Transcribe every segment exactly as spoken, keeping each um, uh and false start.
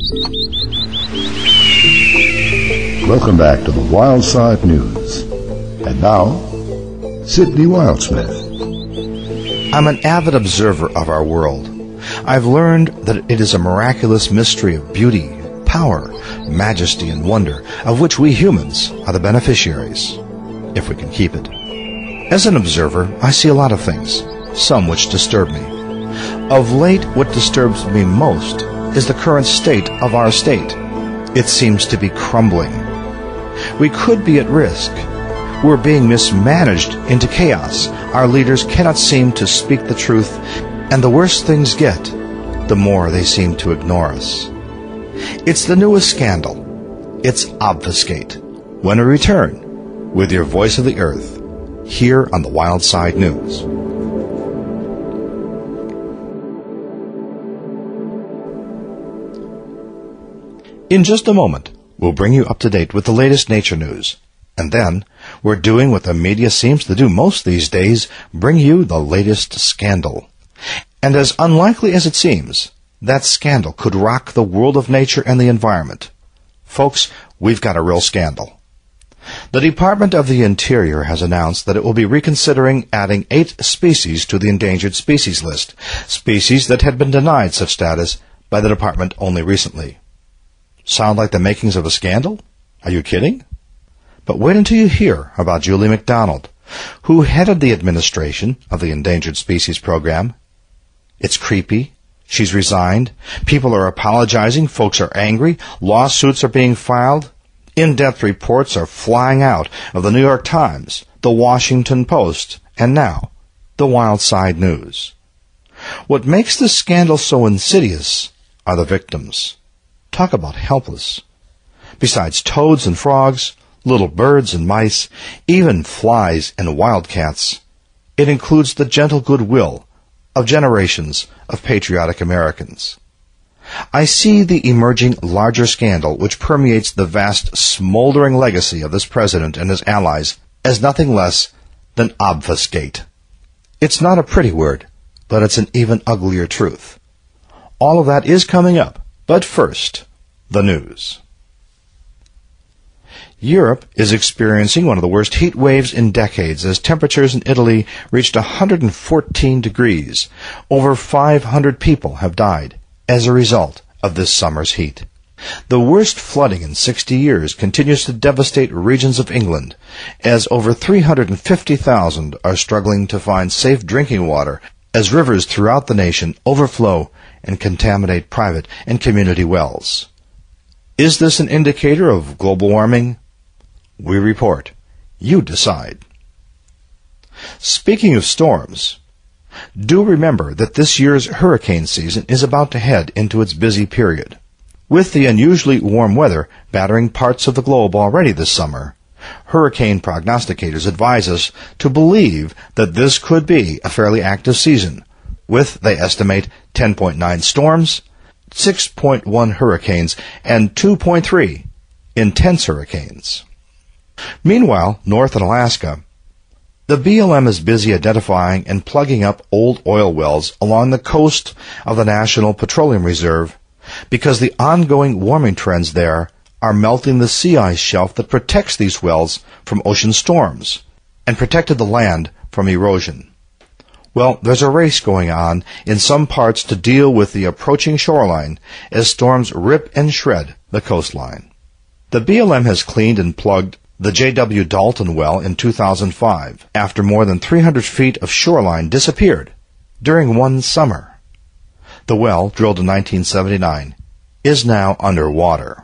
Welcome back to the Wild Side News. And now, Sidney Wildsmith. I'm an avid observer of our world. I've learned that it is a miraculous mystery of beauty, power, majesty, and wonder, of which we humans are the beneficiaries, if we can keep it. As an observer, I see a lot of things, some which disturb me. Of late, what disturbs me most is the current state of our state. It seems to be crumbling. We could be at risk. We're being mismanaged into chaos. Our leaders cannot seem to speak the truth, and the worse things get, the more they seem to ignore us. It's the newest scandal. It's Obfuscate. When we return with your Voice of the Earth, here on the Wild Side News. In just a moment, we'll bring you up to date with the latest nature news. And then, we're doing what the media seems to do most these days, bring you the latest scandal. And as unlikely as it seems, that scandal could rock the world of nature and the environment. Folks, we've got a real scandal. The Department of the Interior has announced that it will be reconsidering adding eight species to the endangered species list, species that had been denied such status by the department only recently. Sound like the makings of a scandal? Are you kidding? But wait until you hear about Julie MacDonald, who headed the administration of the Endangered Species Program. It's creepy. She's resigned. People are apologizing. Folks are angry. Lawsuits are being filed. In-depth reports are flying out of the New York Times, the Washington Post, and now, the Wild Side News. What makes this scandal so insidious are the victims. Talk about helpless. Besides toads and frogs, little birds and mice, even flies and wildcats, it includes the gentle goodwill of generations of patriotic Americans. I see the emerging larger scandal which permeates the vast smoldering legacy of this president and his allies as nothing less than obfuscate. It's not a pretty word, but it's an even uglier truth. All of that is coming up, but first, the news. Europe is experiencing one of the worst heat waves in decades as temperatures in Italy reached one hundred fourteen degrees. Over five hundred people have died as a result of this summer's heat. The worst flooding in sixty years continues to devastate regions of England, as over three hundred fifty thousand are struggling to find safe drinking water as rivers throughout the nation overflow and contaminate private and community wells. Is this an indicator of global warming? We report. You decide. Speaking of storms, do remember that this year's hurricane season is about to head into its busy period. With the unusually warm weather battering parts of the globe already this summer, hurricane prognosticators advise us to believe that this could be a fairly active season, with, they estimate, ten point nine storms, six point one hurricanes, and two point three intense hurricanes. Meanwhile, north in Alaska, the B L M is busy identifying and plugging up old oil wells along the coast of the National Petroleum Reserve because the ongoing warming trends there are melting the sea ice shelf that protects these wells from ocean storms and protected the land from erosion. Well, there's a race going on in some parts to deal with the approaching shoreline as storms rip and shred the coastline. The B L M has cleaned and plugged the J W Dalton well in two thousand five, after more than three hundred feet of shoreline disappeared during one summer. The well, drilled in nineteen seventy-nine, is now underwater.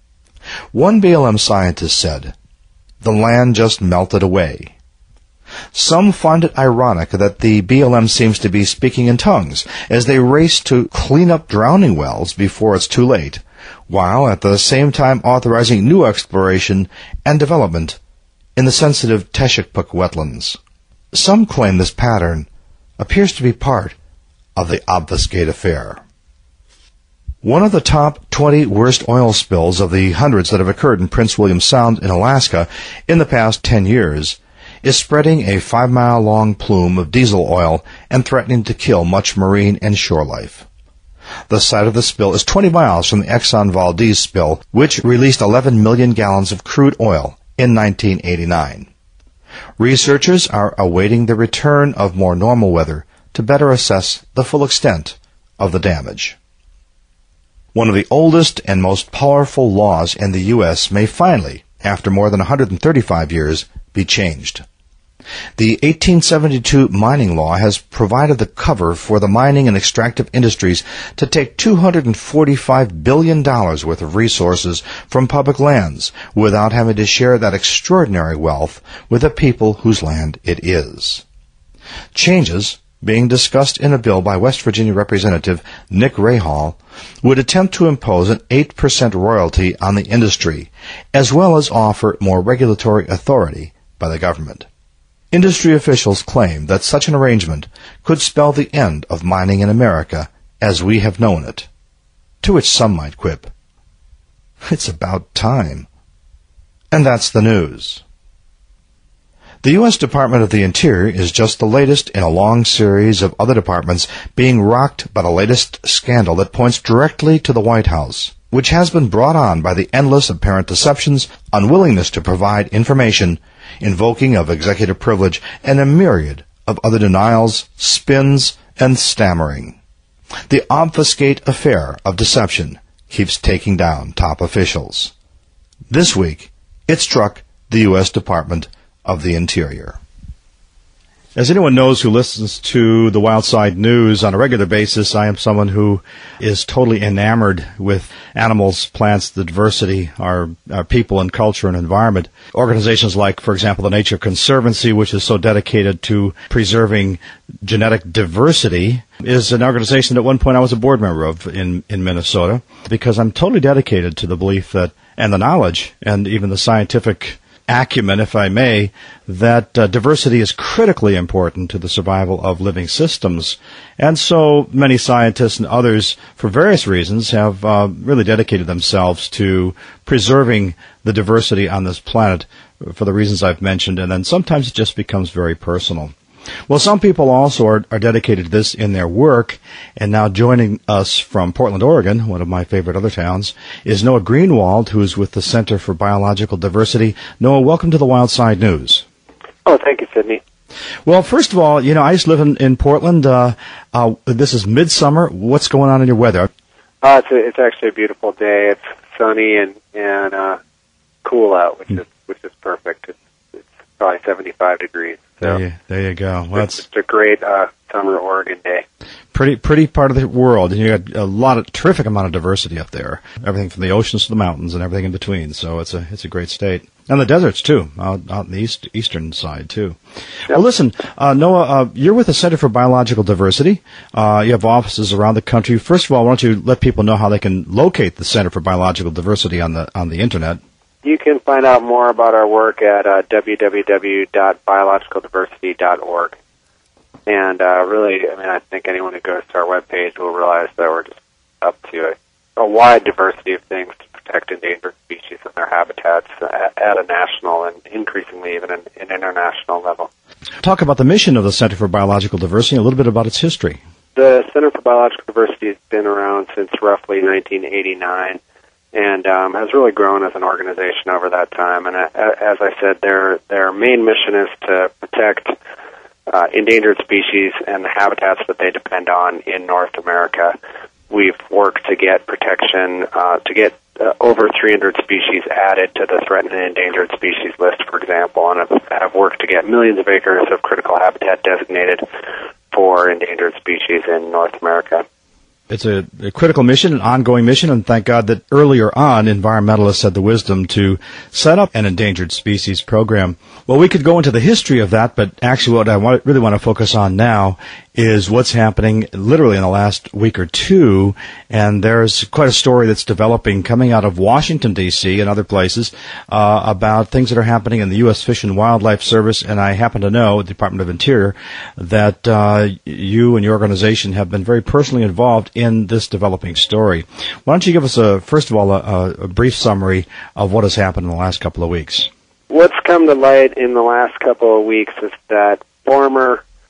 One B L M scientist said, "The land just melted away." Some find it ironic that the B L M seems to be speaking in tongues as they race to clean up drowning wells before it's too late, while at the same time authorizing new exploration and development in the sensitive Teshekpuk wetlands. Some claim this pattern appears to be part of the Obfuscate affair. One of the top twenty worst oil spills of the hundreds that have occurred in Prince William Sound in Alaska in the past ten years is spreading a five-mile-long plume of diesel oil and threatening to kill much marine and shore life. The site of the spill is twenty miles from the Exxon Valdez spill, which released eleven million gallons of crude oil in nineteen eighty-nine. Researchers are awaiting the return of more normal weather to better assess the full extent of the damage. One of the oldest and most powerful laws in the U S may finally, after more than one hundred thirty-five years, be changed. The eighteen seventy-two mining law has provided the cover for the mining and extractive industries to take two hundred forty-five billion dollars worth of resources from public lands without having to share that extraordinary wealth with the people whose land it is. Changes being discussed in a bill by West Virginia Representative Nick Rahall would attempt to impose an eight percent royalty on the industry, as well as offer more regulatory authority by the government. Industry officials claim that such an arrangement could spell the end of mining in America as we have known it. To which some might quip, "It's about time." And that's the news. The U S Department of the Interior is just the latest in a long series of other departments being rocked by the latest scandal that points directly to the White House, which has been brought on by the endless apparent deceptions, unwillingness to provide information, invoking of executive privilege, and a myriad of other denials, spins, and stammering. The obfuscate affair of deception keeps taking down top officials. This week, it struck the U S Department of the Interior. As anyone knows who listens to the Wildside News on a regular basis, I am someone who is totally enamored with animals, plants, the diversity, our, our people and culture and environment. Organizations like, for example, the Nature Conservancy, which is so dedicated to preserving genetic diversity, is an organization that at one point I was a board member of in, in Minnesota, because I'm totally dedicated to the belief that, and the knowledge, and even the scientific acumen, if I may, that uh, diversity is critically important to the survival of living systems. And so many scientists and others, for various reasons, have uh, really dedicated themselves to preserving the diversity on this planet for the reasons I've mentioned, and then sometimes it just becomes very personal. Well, some people also are, are dedicated to this in their work, and now joining us from Portland, Oregon, one of my favorite other towns, is Noah Greenwald, who is with the Center for Biological Diversity. Noah, welcome to the Wildside News. Oh, thank you, Sidney. Well, first of all, you know, I just live in, in Portland. Uh, uh, this is midsummer. What's going on in your weather? Uh, it's, a, it's actually a beautiful day. It's sunny and, and uh, cool out, which is which is perfect. It's, it's probably seventy-five degrees. So there, you, there you go. Well, it's just a great uh, summer Oregon day. Pretty, pretty part of the world, and you got a lot of terrific amount of diversity up there. Everything from the oceans to the mountains and everything in between. So it's a, it's a great state, and the deserts too, out, out in the east, eastern side too. Yep. Well, listen, uh, Noah, uh, you're with the Center for Biological Diversity. Uh, you have offices around the country. First of all, why don't you let people know how they can locate the Center for Biological Diversity on the on the internet? You can find out more about our work at uh, w w w dot biological diversity dot org. And uh, really, I mean, I think anyone who goes to our webpage will realize that we're just up to a, a wide diversity of things to protect endangered species and their habitats at, at a national and increasingly even an, an international level. Talk about the mission of the Center for Biological Diversity and a little bit about its history. The Center for Biological Diversity has been around since roughly nineteen eighty-nine. And um, has really grown as an organization over that time. And uh, as I said, their their main mission is to protect uh, endangered species and the habitats that they depend on in North America. We've worked to get protection, uh, to get uh, over three hundred species added to the threatened and endangered species list, for example, and have, have worked to get millions of acres of critical habitat designated for endangered species in North America. It's a, a critical mission, an ongoing mission, and thank God that earlier on environmentalists had the wisdom to set up an endangered species program. Well, we could go into the history of that, but actually what I want, really want to focus on now is what's happening literally in the last week or two, and there's quite a story that's developing coming out of Washington, D C and other places uh, about things that are happening in the U S Fish and Wildlife Service, and I happen to know, the Department of Interior, that uh, you and your organization have been very personally involved in this developing story. Why don't you give us, a first of all, a, a brief summary of what has happened in the last couple of weeks? What's come to light in the last couple of weeks is that former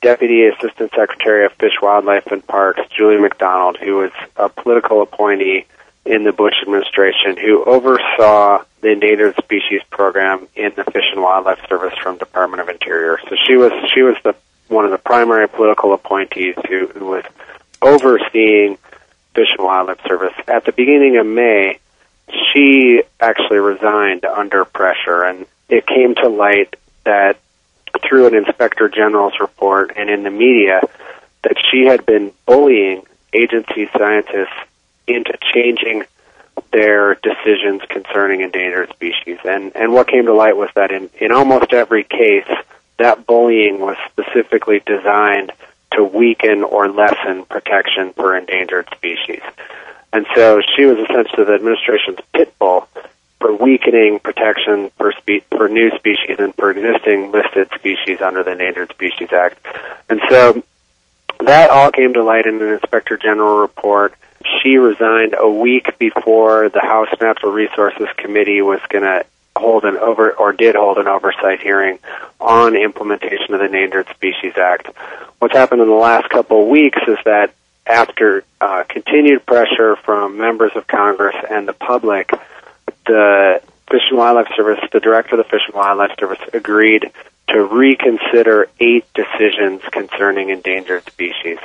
Deputy Assistant Secretary of Fish, Wildlife, and Parks, Julie McDonald, who was a political appointee in the Bush administration, who oversaw the Endangered Species Program in the Fish and Wildlife Service from Department of Interior. So she was she was the one of the primary political appointees who, who was overseeing Fish and Wildlife Service. At the beginning of May, she actually resigned under pressure, and it came to light that through an Inspector General's report and in the media that she had been bullying agency scientists into changing their decisions concerning endangered species. And, and what came to light was that in, in almost every case, that bullying was specifically designed to weaken or lessen protection for endangered species. And so she was essentially the administration's pit bull for weakening protection for spe- for new species and for existing listed species under the Endangered Species Act. And so that all came to light in an Inspector General report. She resigned a week before the House Natural Resources Committee was going to hold an over or did hold an oversight hearing on implementation of the Endangered Species Act. What's happened in the last couple of weeks is that after uh, continued pressure from members of Congress and the public, the Fish and Wildlife Service, the director of the Fish and Wildlife Service, agreed to reconsider eight decisions concerning endangered species.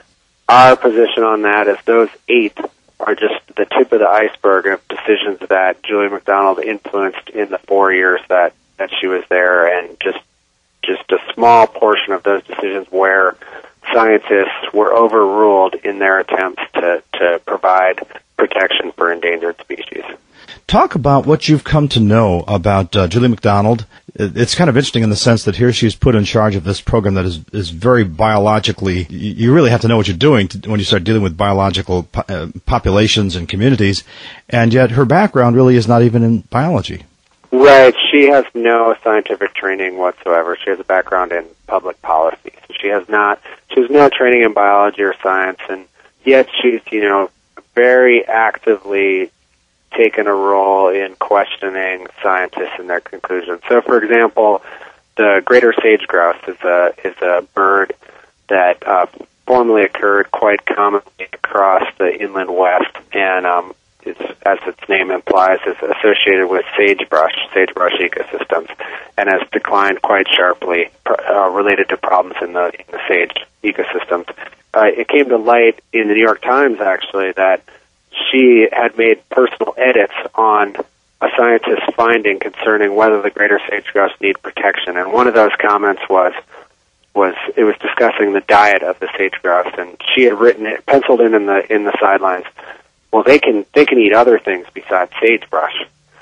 Our position on that is those eight are just the tip of the iceberg of decisions that Julie McDonald influenced in the four years that, that she was there, and just just a small portion of those decisions where scientists were overruled in their attempts to, to provide protection for endangered species. Talk about what you've come to know about uh, Julie McDonald. It's kind of interesting in the sense that here she's put in charge of this program that is, is very biologically, you really have to know what you're doing to, when you start dealing with biological po- uh, populations and communities, and yet her background really is not even in biology. Right. She has no scientific training whatsoever. She has a background in public policy. So she has not, she has no training in biology or science, and yet she's, you know, very actively taken a role in questioning scientists and their conclusions. So, for example, the greater sage grouse is a is a bird that uh, formerly occurred quite commonly across the inland west, and um, is, as its name implies, is associated with sagebrush, sagebrush ecosystems, and has declined quite sharply, uh, related to problems in the in the sage ecosystems. Uh, it came to light in the New York Times, actually, that she had made personal edits on a scientist's finding concerning whether the greater sage-grouse need protection. And one of those comments was, was it was discussing the diet of the sage-grouse, and she had written it, penciled in in the in the sidelines, well, they can they can eat other things besides sagebrush.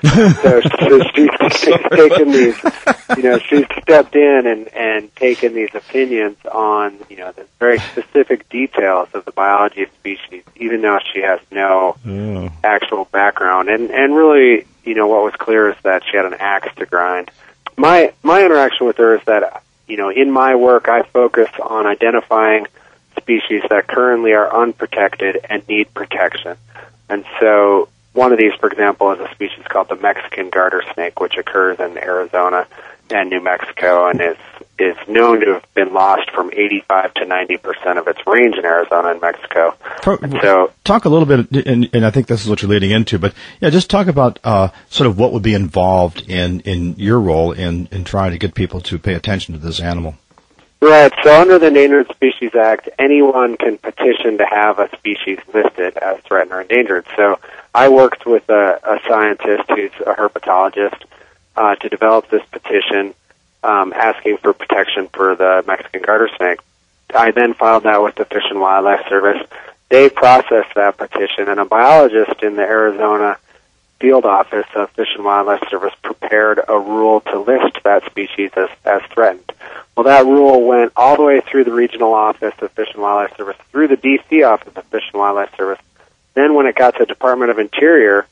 so, so she's, she's taken these, you know, she's stepped in and, and taken these opinions on, you know, the very specific details of the biology of species, even though she has no mm. actual background. And, and really, you know, what was clear is that she had an axe to grind. My, my interaction with her is that, you know, in my work, I focus on identifying species that currently are unprotected and need protection. And so, one of these, for example, is a species called the Mexican garter snake, which occurs in Arizona and New Mexico, and is is known to have been lost from eighty-five to ninety percent of its range in Arizona and Mexico. And so, talk a little bit, and, and I think this is what you're leading into, but yeah, just talk about uh, sort of what would be involved in, in your role in, in trying to get people to pay attention to this animal. Right. So under the Endangered Species Act, anyone can petition to have a species listed as threatened or endangered. So I worked with a, a scientist who's a herpetologist uh, to develop this petition um, asking for protection for the Mexican garter snake. I then filed that with the Fish and Wildlife Service. They processed that petition, and a biologist in the Arizona field office of Fish and Wildlife Service prepared a rule to list that species as, as threatened. Well, that rule went all the way through the regional office of Fish and Wildlife Service, through the D C office of Fish and Wildlife Service. Then when it got to the Department of Interior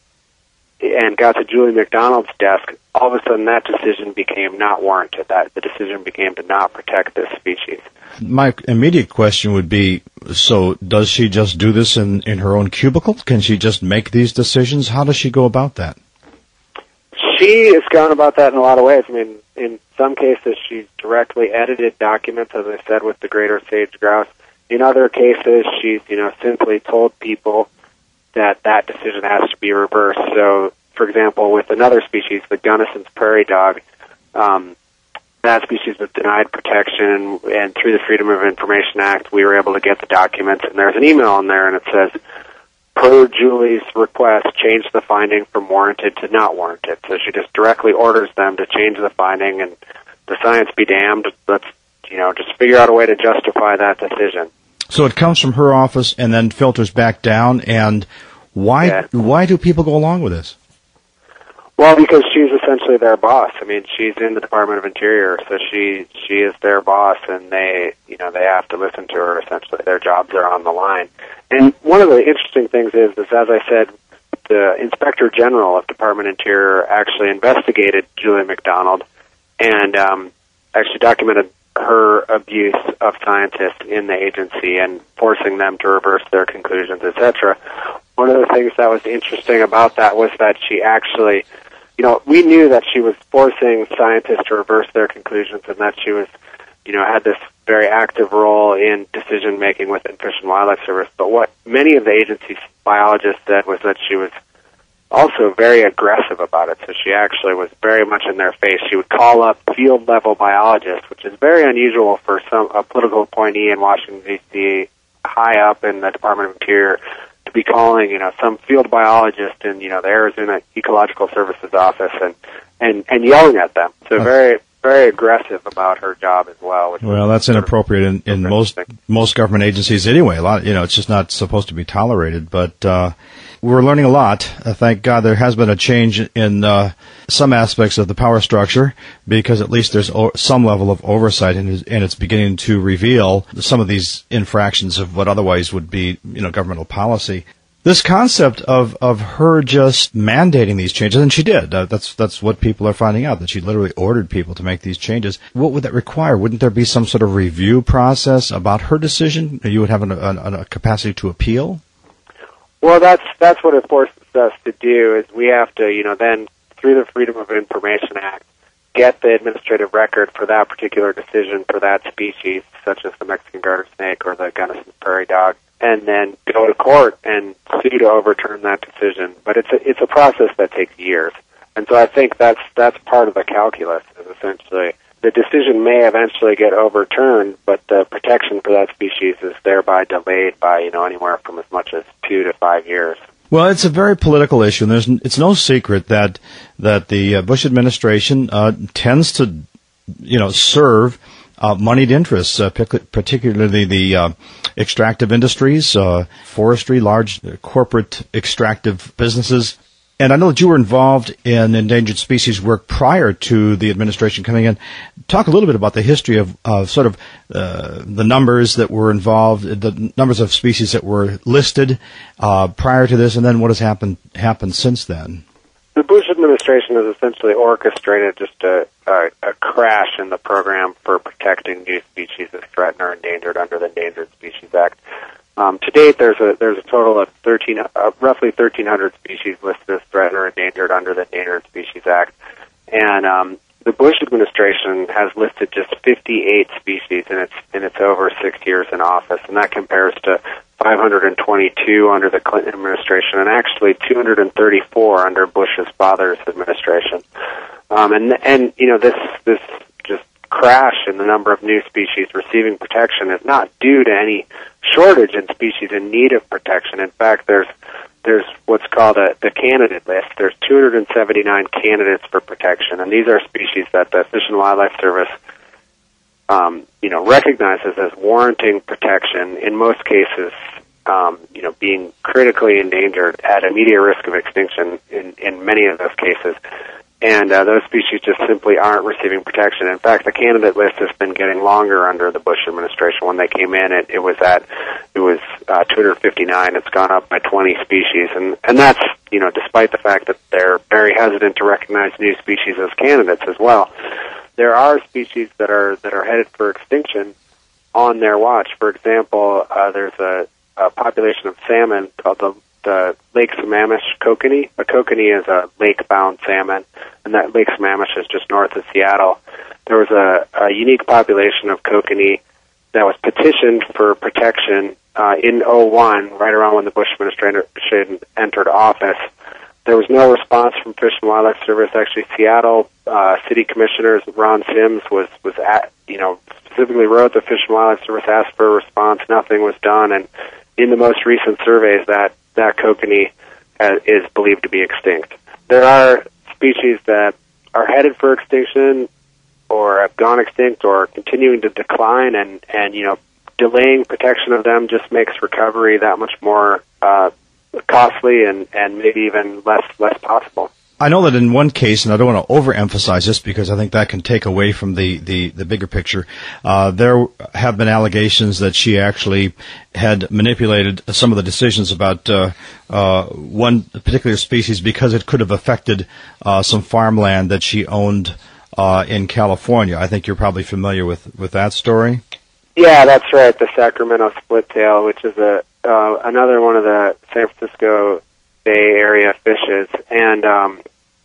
and got to Julie McDonald's desk, all of a sudden that decision became not warranted. That the decision became to not protect this species. My immediate question would be, so does she just do this in, in her own cubicle? Can she just make these decisions? How does she go about that? she has gone about that in a lot of ways. I mean, in some cases, she's directly edited documents, as I said, with the greater sage grouse. In other cases, she's, you know, simply told people that that decision has to be reversed. So, for example, with another species, the Gunnison's prairie dog, um, that species was denied protection, and through the Freedom of Information Act, we were able to get the documents, and there's an email in there, and it says, per Julie's request, change the finding from warranted to not warranted. So she just directly orders them to change the finding, and the science be damned. Let's, you know, just figure out a way to justify that decision. So it comes from her office and then filters back down, and why yeah. why do people go along with this? Well, because she's essentially their boss. I mean, she's in the Department of Interior, so she she is their boss, and they, you know, they have to listen to her. Essentially, their jobs are on the line. And one of the interesting things is, is as I said, the Inspector General of Department of Interior actually investigated Julie McDonald and um, actually documented her abuse of scientists in the agency and forcing them to reverse their conclusions, et cetera. One of the things that was interesting about that was that she actually, you know, we knew that she was forcing scientists to reverse their conclusions and that she was, you know, had this very active role in decision-making within Fish and Wildlife Service. But what many of the agency's biologists said was that she was also very aggressive about it. So she actually was very much in their face. She would call up field-level biologists, which is very unusual for some a political appointee in Washington, D C, high up in the Department of Interior, to be calling, you know, some field biologist in, you know, the Arizona Ecological Services office and, and, and yelling at them. So very, very aggressive about her job as well. Which well, that's inappropriate in, in most most government agencies anyway. A lot, you know, it's just not supposed to be tolerated. But uh, we're learning a lot. Uh, thank God there has been a change in uh, some aspects of the power structure, because at least there's o- some level of oversight, and, and it's beginning to reveal some of these infractions of what otherwise would be, you know, governmental policy. This concept of, of her just mandating these changes, and she did. Uh, that's that's what people are finding out, that she literally ordered people to make these changes. What would that require? Wouldn't there be some sort of review process about her decision? You would have an, an, a capacity to appeal? Well, that's that's what it forces us to do, is we have to, you know, then through the Freedom of Information Act, get the administrative record for that particular decision for that species, such as the Mexican garter snake or the Gunnison's prairie dog, and then go to court and sue to overturn that decision. But it's a, it's a process that takes years. And so I think that's that's part of the calculus, is essentially the decision may eventually get overturned, but the protection for that species is thereby delayed by, you know, anywhere from as much as two to five years. Well, it's a very political issue, and there's it's no secret that that the uh, Bush administration uh, tends to, you know, serve uh, moneyed interests, uh, particularly the uh, extractive industries, uh, forestry, large uh, corporate extractive businesses. And I know that you were involved in endangered species work prior to the administration coming in. Talk a little bit about the history of, of sort of uh, the numbers that were involved, the numbers of species that were listed uh, prior to this, and then what has happened happened since then. The Bush administration has essentially orchestrated just a, a, a crash in the program for protecting new species as threatened or endangered under the Endangered Species Act. Um, to date, there's a there's a total of thirteen, uh, roughly thirteen hundred species listed as threatened or endangered under the Endangered Species Act, and um, the Bush administration has listed just fifty-eight species in its in its over six years in office, and that compares to five hundred twenty-two under the Clinton administration, and actually two hundred thirty-four under Bush's father's administration. Um, and and you know this this just crash in the number of new species receiving protection is not due to any shortage in species in need of protection. In fact, there's there's what's called a the candidate list. There's two hundred seventy-nine candidates for protection, and these are species that the Fish and Wildlife Service, um, you know, recognizes as warranting protection. In most cases, um, you know, being critically endangered, at immediate risk of extinction. In in many of those cases. And uh, those species just simply aren't receiving protection. In fact, the candidate list has been getting longer under the Bush administration. When they came in, it, it was at it was uh, two hundred fifty-nine. It's gone up by twenty species, and and that's, you know, despite the fact that they're very hesitant to recognize new species as candidates as well. There are species that are that are headed for extinction on their watch. For example, uh, there's a, a population of salmon called the the Lake Sammamish kokanee. A kokanee is a lake-bound salmon, and that Lake Sammamish is just north of Seattle. There was a, a unique population of kokanee that was petitioned for protection uh, in oh one, right around when the Bush administration entered office. There was no response from Fish and Wildlife Service. Actually, Seattle uh, City Commissioner Ron Sims was was at you know specifically wrote the Fish and Wildlife Service, asked for a response. Nothing was done, and in the most recent surveys, that that kokanee uh, is believed to be extinct. There are species that are headed for extinction, or have gone extinct, or are continuing to decline, and and you know delaying protection of them just makes recovery that much more Uh, costly and, and maybe even less less possible. I know that in one case, and I don't want to overemphasize this because I think that can take away from the, the, the bigger picture, uh, there have been allegations that she actually had manipulated some of the decisions about uh, uh, one particular species because it could have affected uh, some farmland that she owned uh, in California. I think you're probably familiar with, with that story. Yeah, that's right, the Sacramento splittail, which is a Uh, another one of the San Francisco Bay Area fishes, and um,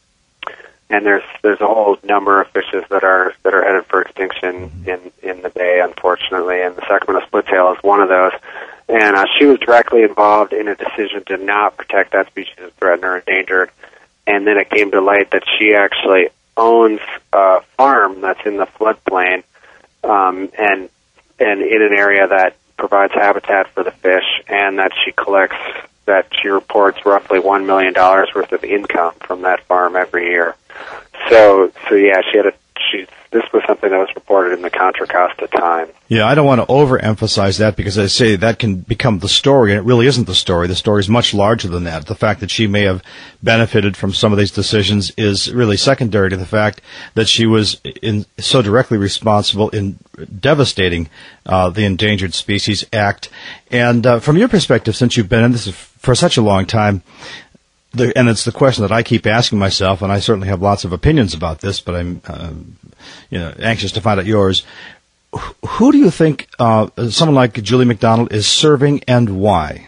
and there's there's a whole number of fishes that are that are headed for extinction in, in the bay, unfortunately, and the Sacramento splittail is one of those. And uh, she was directly involved in a decision to not protect that species as threatened or endangered, and then it came to light that she actually owns a farm that's in the floodplain, um, and and in an area that provides habitat for the fish, and that she collects, that she reports roughly one million dollars worth of income from that farm every year. So, so yeah, she had a, she, this was something that was reported in the Contra Costa Times. Yeah, I don't want to overemphasize that because I say that can become the story, and it really isn't the story. The story is much larger than that. The fact that she may have benefited from some of these decisions is really secondary to the fact that she was in, so directly responsible in devastating uh, the Endangered Species Act. And uh, from your perspective, since you've been in this for such a long time, The, and it's the question that I keep asking myself, and I certainly have lots of opinions about this, but I'm uh, you know, anxious to find out yours. Who do you think uh, someone like Julie McDonald is serving, and why?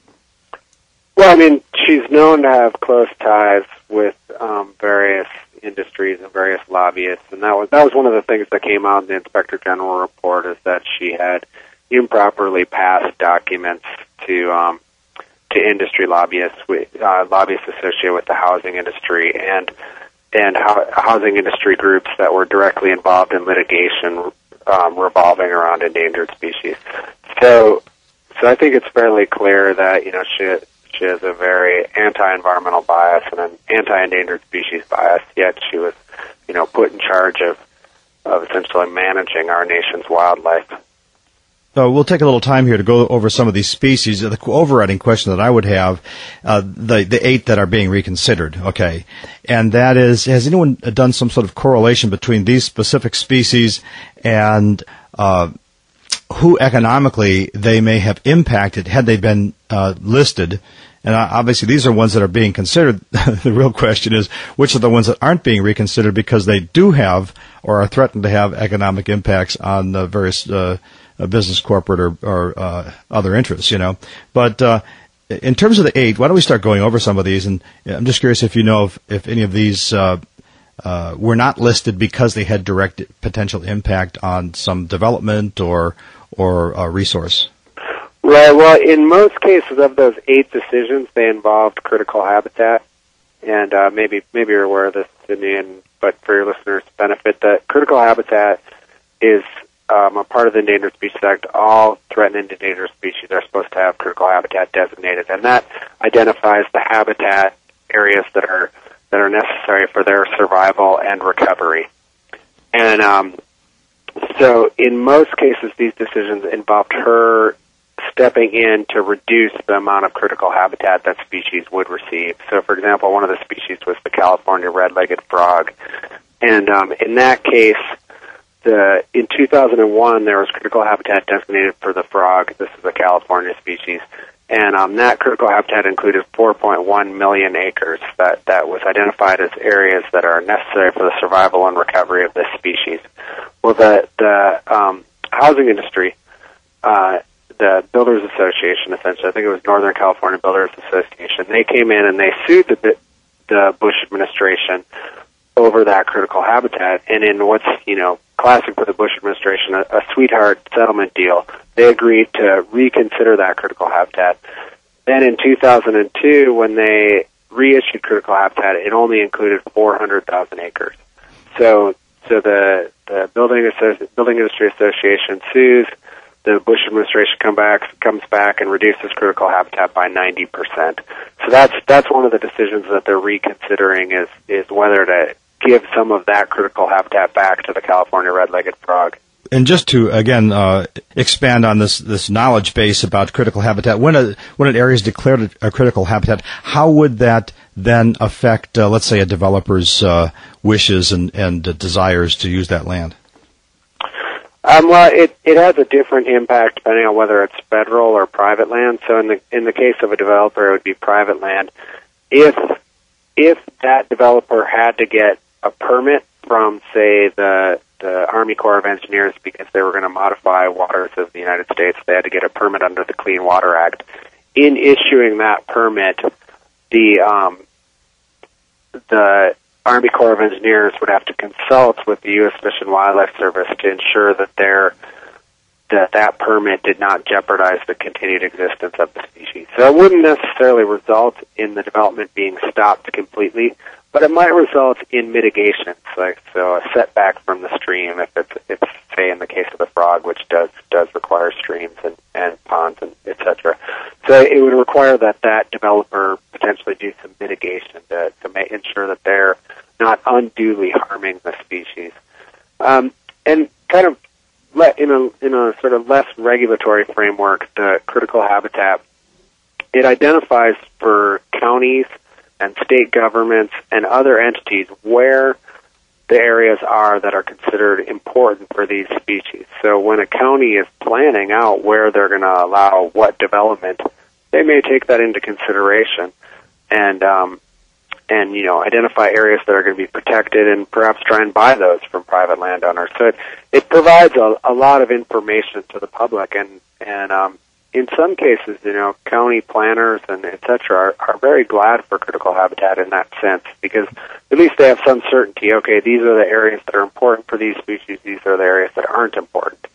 Well, I mean, she's known to have close ties with um, various industries and various lobbyists, and that was that was one of the things that came out in the Inspector General report, is that she had improperly passed documents to um, to industry lobbyists, uh, lobbyists associated with the housing industry, and and ho- housing industry groups that were directly involved in litigation um, revolving around endangered species. So, so I think it's fairly clear that you know she she has a very anti-environmental bias and an anti-endangered species bias. Yet she was, you know, put in charge of of essentially managing our nation's wildlife. So we'll take a little time here to go over some of these species. The overriding question that I would have, uh, the the eight that are being reconsidered, okay, and that is, has anyone done some sort of correlation between these specific species and uh, who economically they may have impacted had they been uh, listed? And obviously these are ones that are being considered. The real question is, which are the ones that aren't being reconsidered because they do have or are threatened to have economic impacts on the various uh, business, corporate, or, or uh, other interests, you know. But uh, in terms of the eight, why don't we start going over some of these? And I'm just curious if you know if, if any of these uh, uh, were not listed because they had direct potential impact on some development or or uh, resource. Right. Well, in most cases of those eight decisions, they involved critical habitat, and uh, maybe maybe you're aware of this, Sydney, and but for your listeners' benefit, that critical habitat is um, a part of the Endangered Species Act. All threatened and endangered species are supposed to have critical habitat designated, and that identifies the habitat areas that are that are necessary for their survival and recovery. And um, so, in most cases, these decisions involved her stepping in to reduce the amount of critical habitat that species would receive. So, for example, one of the species was the California red-legged frog. And um, in that case, the in two thousand one, there was critical habitat designated for the frog. This is a California species. And um, that critical habitat included four point one million acres that, that was identified as areas that are necessary for the survival and recovery of this species. Well, the, the um, housing industry, uh, the Builders Association, essentially. I think it was Northern California Builders Association. They came in and they sued the, the Bush administration over that critical habitat. And in what's, you know, classic for the Bush administration, a, a sweetheart settlement deal, they agreed to reconsider that critical habitat. Then in two thousand two, when they reissued critical habitat, it only included four hundred thousand acres. So, so the, the Building, Associ- Building Industry Association sues. The Bush administration come back, comes back and reduces critical habitat by ninety percent. So that's that's one of the decisions that they're reconsidering is is whether to give some of that critical habitat back to the California red-legged frog. And just to again uh, expand on this this knowledge base about critical habitat, when a when an area is declared a critical habitat, how would that then affect, uh, let's say, a developer's uh, wishes and and uh, desires to use that land? Um, well, it, it has a different impact depending on whether it's federal or private land. So in the in the case of a developer, it would be private land. If if that developer had to get a permit from, say, the the Army Corps of Engineers because they were going to modify waters of the United States, they had to get a permit under the Clean Water Act. In issuing that permit, the um, the Army Corps of Engineers would have to consult with the U S Fish and Wildlife Service to ensure that their that that permit did not jeopardize the continued existence of the species. So it wouldn't necessarily result in the development being stopped completely, but it might result in mitigations, like so a setback from the stream if it's, if say in the case of the frog, which does does require streams and, and ponds and et cetera. So it would require that that developer potentially do some mitigation to to make, ensure that they're not unduly harming the species. Um, and kind of let, in a in a sort of less regulatory framework, the critical habitat, it identifies for counties and state governments and other entities where the areas are that are considered important for these species. So when a county is planning out where they're going to allow what development, they may take that into consideration and um, and you know identify areas that are going to be protected and perhaps try and buy those from private landowners. So it, it provides a, a lot of information to the public, and and um, in some cases, you know, county planners and et cetera are, are very glad for critical habitat in that sense because at least they have some certainty. Okay, these are the areas that are important for these species. These are the areas that aren't important.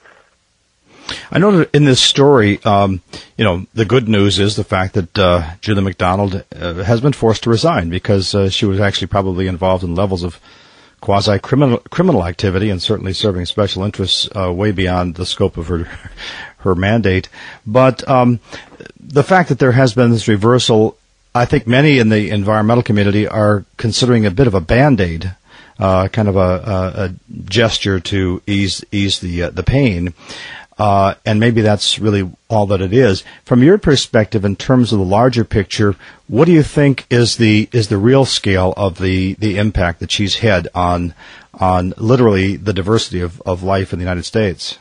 I know that in this story, um, you know, the good news is the fact that uh, Julie McDonald uh, has been forced to resign because uh, she was actually probably involved in levels of quasi-criminal criminal activity and certainly serving special interests uh, way beyond the scope of her her mandate. But um, the fact that there has been this reversal, I think many in the environmental community are considering a bit of a Band-Aid, uh, kind of a, a, a gesture to ease ease the uh, the pain. Uh, and maybe that's really all that it is. From your perspective, in terms of the larger picture, what do you think is the is the real scale of the, the impact that she's had on on literally the diversity of, of life in the United States?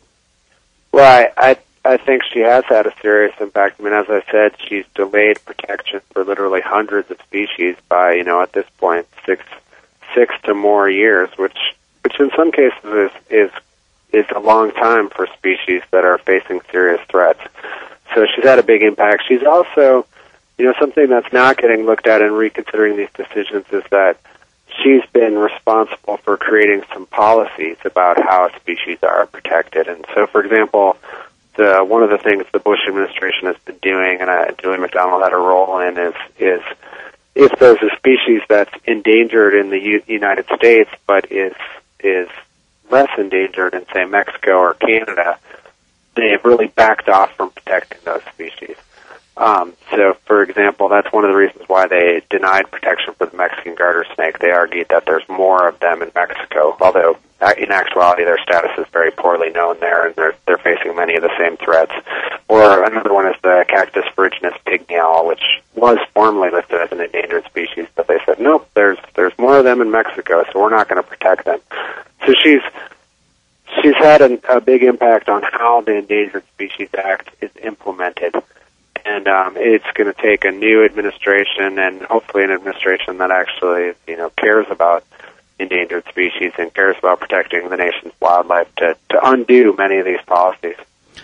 Well, I, I I think she has had a serious impact. I mean, as I said, she's delayed protection for literally hundreds of species by, you know, at this point, six six to more years, which which in some cases is is is a long time for species that are facing serious threats. So she's had a big impact. She's also, you know, something that's not getting looked at in reconsidering these decisions is that she's been responsible for creating some policies about how species are protected. And so, for example, the, one of the things the Bush administration has been doing, and uh, Julie McDonald had a role in, is is if there's a species that's endangered in the U- United States but is is less endangered in, say, Mexico or Canada, they've really backed off from protecting those species. Um, so, for example, that's one of the reasons why they denied protection for the Mexican garter snake. They argued that there's more of them in Mexico, although in actuality their status is very poorly known there, and they're they're facing many of the same threats. Or another one is the Cactus ferruginous pygmy owl, which was formerly listed as an endangered species, but they said, nope, there's there's more of them in Mexico, so we're not going to protect them. So she's she's had an, a big impact on how the Endangered Species Act is implemented. And um, it's going to take a new administration, and hopefully an administration that actually, you know, cares about endangered species and cares about protecting the nation's wildlife to, to undo many of these policies.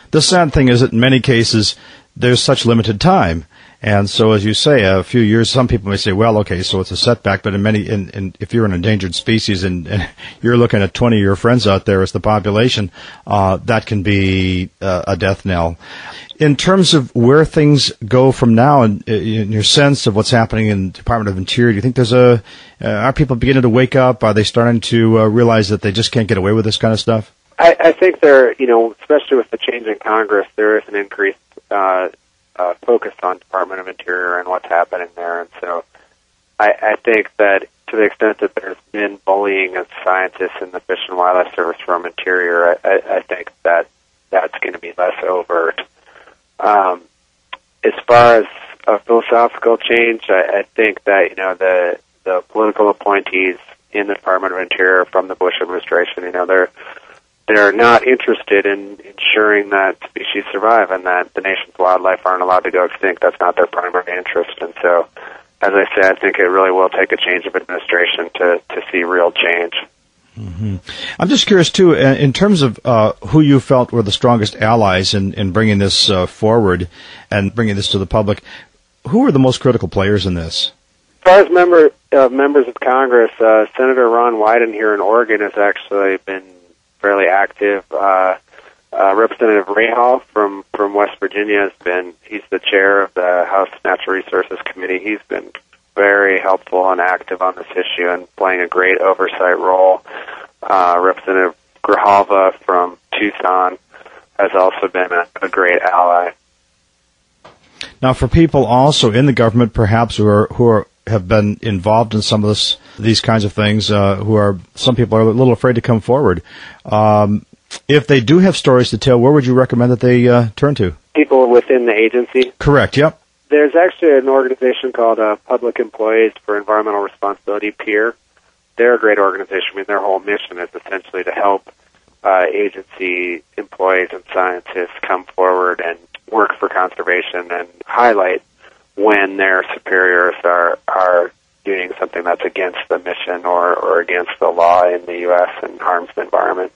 The sad thing is that in many cases, there's such limited time. And so, as you say, a few years, some people may say, well, okay, so it's a setback, but in many, in, in, if you're an endangered species and, and you're looking at twenty of your friends out there as the population, uh, that can be uh, a death knell. In terms of where things go from now, and in your sense of what's happening in the Department of Interior, do you think there's a, uh, are people beginning to wake up? Are they starting to uh, realize that they just can't get away with this kind of stuff? I, I think there, you know, especially with the change in Congress, there is an increased uh, uh, focus on Department of Interior and what's happening there. And so I, I think that to the extent that there's been bullying of scientists in the Fish and Wildlife Service from Interior, I, I, I think that that's going to be less overt. Um, as far as a philosophical change, I, I think that, you know, the the political appointees in the Department of Interior from the Bush administration, you know, they're they're not interested in ensuring that species survive and that the nation's wildlife aren't allowed to go extinct. That's not their primary interest. And so, as I say, I think it really will take a change of administration to, to see real change. Mm-hmm. I'm just curious, too, in terms of uh, who you felt were the strongest allies in, in bringing this uh, forward and bringing this to the public, who were the most critical players in this? As far as member, uh, members of Congress, uh, Senator Ron Wyden here in Oregon has actually been fairly active. Uh, uh, Representative Ray Hall from, from West Virginia has been, he's the chair of the House Natural Resources Committee. He's been very helpful and active on this issue and playing a great oversight role. Uh, Representative Grijalva from Tucson has also been a, a great ally. Now, for people also in the government, perhaps who are who are have been involved in some of this, these kinds of things, uh, who are some people are a little afraid to come forward. Um, if they do have stories to tell, where would you recommend that they uh, turn to? People within the agency. Correct. Yep. There's actually an organization called uh, Public Employees for Environmental Responsibility, PEER. They're a great organization. I mean, their whole mission is essentially to help uh, agency employees and scientists come forward and work for conservation and highlight when their superiors are are doing something that's against the mission or, or against the law in the U S and harms the environment.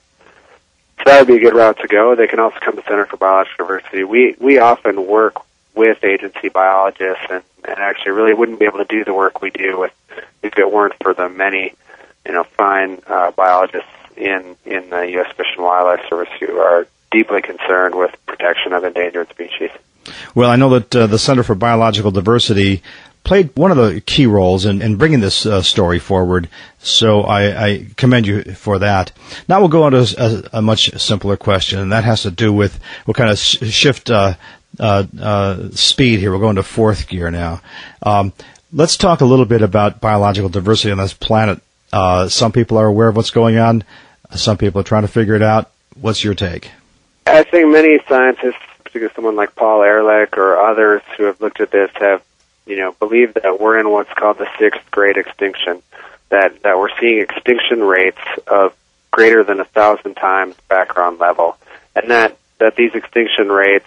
So that would be a good route to go. They can also come to Center for Biological Diversity. We we often work with agency biologists and, and actually really wouldn't be able to do the work we do with, if it weren't for the many, you know, fine uh, biologists in, in the U S Fish and Wildlife Service who are deeply concerned with protection of endangered species. Well, I know that uh, the Center for Biological Diversity played one of the key roles in, in bringing this uh, story forward, so I, I commend you for that. Now we'll go on to a, a much simpler question, and that has to do with, we'll kind of sh- shift uh, uh, uh, speed here. We'll go into fourth gear now. Um, let's talk a little bit about biological diversity on this planet. Uh, some people are aware of what's going on. Some people are trying to figure it out. What's your take? I think many scientists, particularly someone like Paul Ehrlich or others who have looked at this, have, you know, believed that we're in what's called the sixth great extinction, that, that we're seeing extinction rates of greater than a thousand times background level, and that, that these extinction rates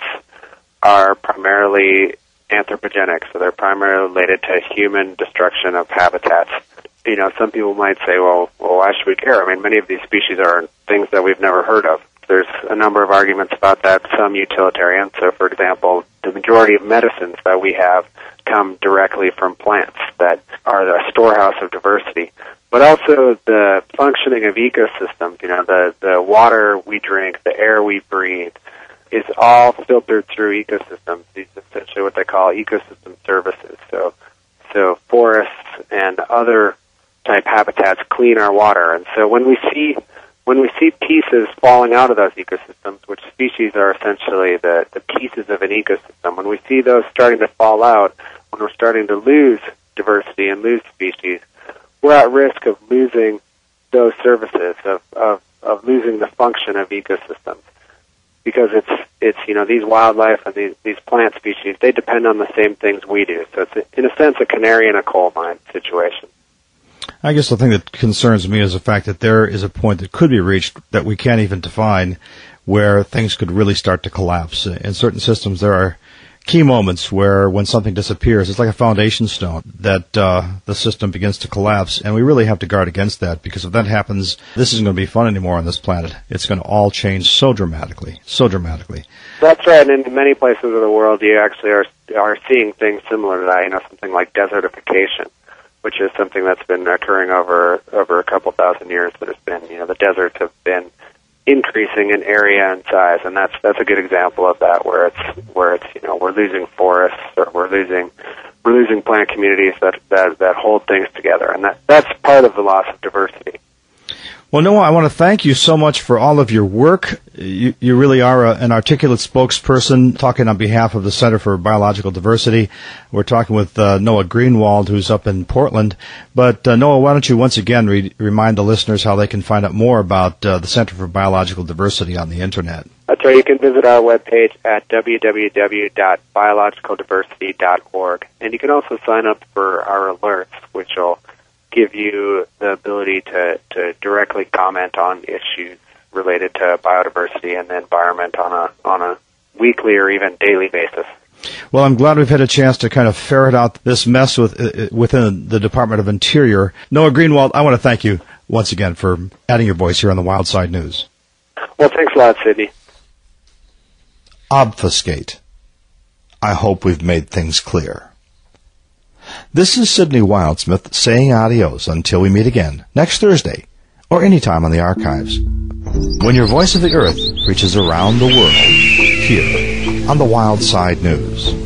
are primarily anthropogenic, so they're primarily related to human destruction of habitats. You know, some people might say, well, well, why should we care? I mean, many of these species are things that we've never heard of. There's a number of arguments about that, some utilitarian. So, for example, the majority of medicines that we have come directly from plants that are the storehouse of diversity. But also the functioning of ecosystems, you know, the, the water we drink, the air we breathe, is all filtered through ecosystems. These are essentially what they call ecosystem services. So, so forests and other type habitats clean our water. And so when we see When we see pieces falling out of those ecosystems, which species are essentially the, the pieces of an ecosystem, when we see those starting to fall out, when we're starting to lose diversity and lose species, we're at risk of losing those services, of, of, of losing the function of ecosystems. Because it's, it's you know, these wildlife and these, these plant species, they depend on the same things we do. So it's, in a sense, a canary in a coal mine situation. I guess the thing that concerns me is the fact that there is a point that could be reached that we can't even define where things could really start to collapse. In certain systems, there are key moments where when something disappears, it's like a foundation stone that uh, the system begins to collapse, and we really have to guard against that, because if that happens, this isn't going to be fun anymore on this planet. It's going to all change so dramatically, so dramatically. That's right, and in many places of the world, you actually are are seeing things similar to that. You know, something like desertification, which is something that's been occurring over over a couple thousand years. That has been, you know, the deserts have been increasing in area and size, and that's that's a good example of that, where it's where it's you know we're losing forests, or we're losing we're losing plant communities that that that hold things together, and that that's part of the loss of diversity. Well, Noah, I want to thank you so much for all of your work. You, you really are a, an articulate spokesperson talking on behalf of the Center for Biological Diversity. We're talking with uh, Noah Greenwald, who's up in Portland. But, uh, Noah, why don't you once again re- remind the listeners how they can find out more about uh, the Center for Biological Diversity on the Internet? That's right. You can visit our webpage at w w w dot biological diversity dot org. And you can also sign up for our alerts, which will give you the ability to, to directly comment on issues related to biodiversity and the environment on a on a weekly or even daily basis. Well, I'm glad we've had a chance to kind of ferret out this mess with, uh, within the Department of Interior. Noah Greenwald, I want to thank you once again for adding your voice here on the Wild Side News. Well, thanks a lot, Sidney. Obfuscate. I hope we've made things clear. This is Sidney Wildsmith saying adios until we meet again next Thursday or anytime on the archives, when your voice of the earth reaches around the world here on the Wild Side News.